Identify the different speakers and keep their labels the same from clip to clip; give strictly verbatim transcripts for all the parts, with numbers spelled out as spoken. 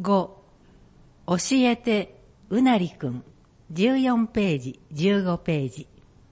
Speaker 1: ご、教えてうなりくん、じゅうよんページ、じゅうごページ。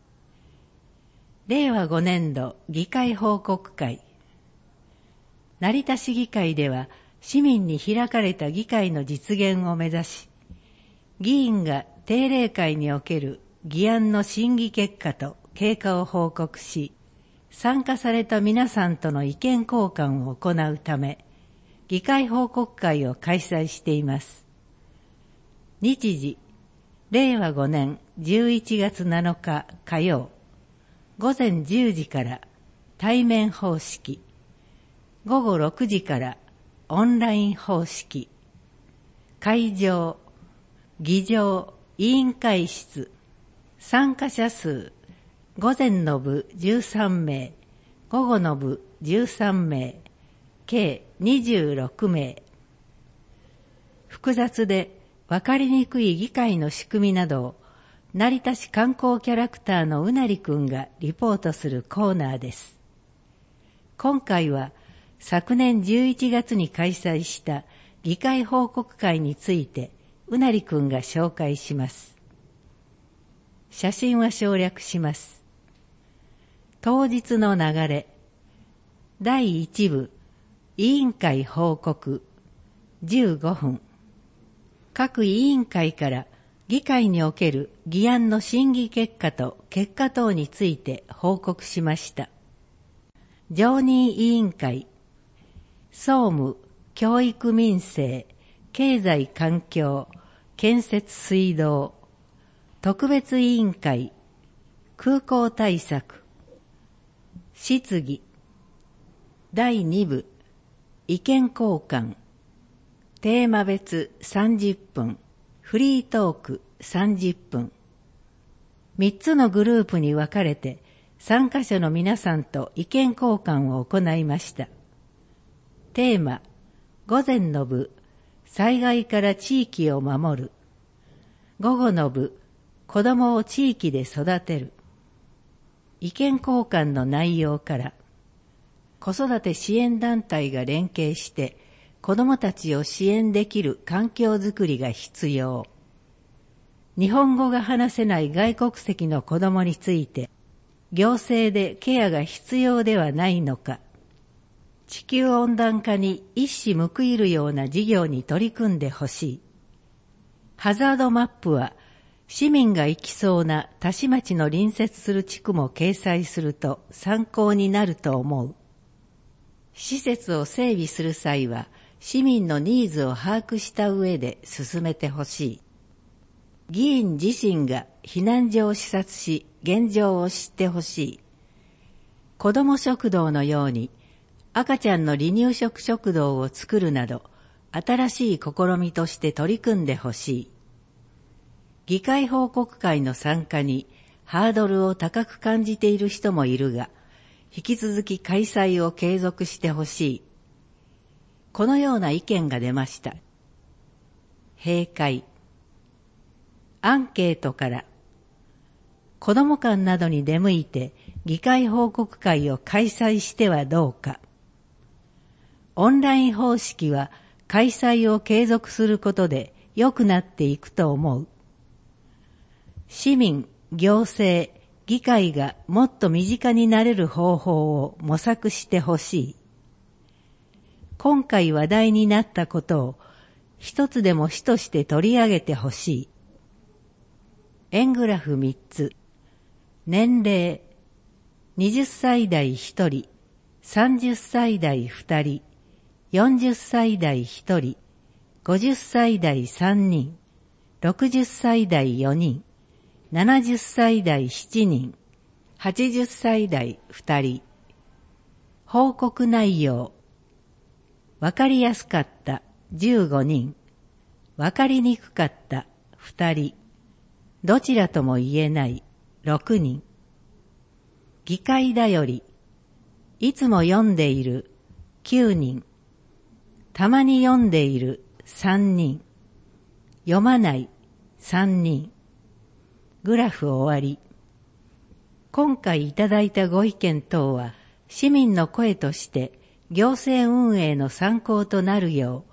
Speaker 1: れいわごねんど議会報告会。成田市議会では市民に開かれた議会の実現を目指し、議員が定例会における議案の審議結果と経過を報告し、参加された皆さんとの意見交換を行うため、議会報告会を開催しています。日時、れいわごねんじゅういちがつなのか火曜、ごぜんじゅうじから対面方式、ごごろくじからオンライン方式、会場、議場、委員会室、参加者数、午前の部じゅうさんめい、午後の部じゅうさんめい、計にじゅうろくめい。複雑でわかりにくい議会の仕組みなどを成田市観光キャラクターのうなりくんがリポートするコーナーです。今回は昨年じゅういちがつに開催した議会報告会についてうなりくんが紹介します。写真は省略します。当日の流れ。だいいち部委員会報告じゅうごふん。各委員会から議会における議案の審議結果と結果等について報告しました。常任委員会、総務、教育民生、経済環境、建設水道、特別委員会、空港対策、質疑、だいに部、意見交換、テーマ別さんじゅっぷん、フリートークさんじゅっぷん。みっつのグループに分かれて参加者の皆さんと意見交換を行いました。テーマ、午前の部、災害から地域を守る。午後の部、子どもを地域で育てる。意見交換の内容から、子育て支援団体が連携して子どもたちを支援できる環境づくりが必要。日本語が話せない外国籍の子どもについて、行政でケアが必要ではないのか。地球温暖化に一矢報いるような事業に取り組んでほしい。ハザードマップは、市民が行きそうな多市町の隣接する地区も掲載すると参考になると思う。施設を整備する際は、市民のニーズを把握した上で進めてほしい。議員自身が避難所を視察し、現状を知ってほしい。子ども食堂のように、赤ちゃんの離乳食食堂を作るなど、新しい試みとして取り組んでほしい。議会報告会の参加にハードルを高く感じている人もいるが、引き続き開催を継続してほしい。このような意見が出ました。閉会。アンケートから、子ども館などに出向いて議会報告会を開催してはどうか。オンライン方式は開催を継続することで良くなっていくと思う。市民、行政、議会がもっと身近になれる方法を模索してほしい。今回話題になったことを一つでも主として取り上げてほしい。円グラフみっつ。年齢、はたちだいひとり、さんじゅっさいだいふたり、よんじゅっさいだいひとり、ごじゅっさいだいさんにん、ろくじゅっさいだいよにん、ななじゅっさいだいしちにん、はちじゅっさいだいふたり。報告内容。わかりやすかったじゅうごにん、わかりにくかったふたり、どちらとも言えないろくにん。議会だより、いつも読んでいるきゅうにん、たまに読んでいるさんにん、読まないさんにん。グラフ終わり。今回いただいたご意見等は市民の声として行政運営の参考となるよう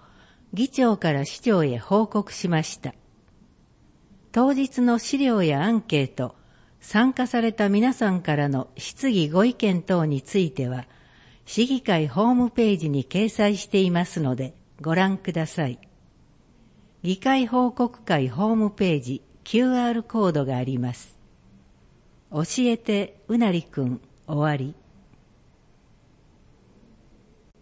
Speaker 1: 議長から市長へ報告しました。当日の資料やアンケート、参加された皆さんからの質疑ご意見等については、市議会ホームページに掲載していますのでご覧ください。議会報告会ホームページ キューアール コードがあります。教えてうなりくん終わり。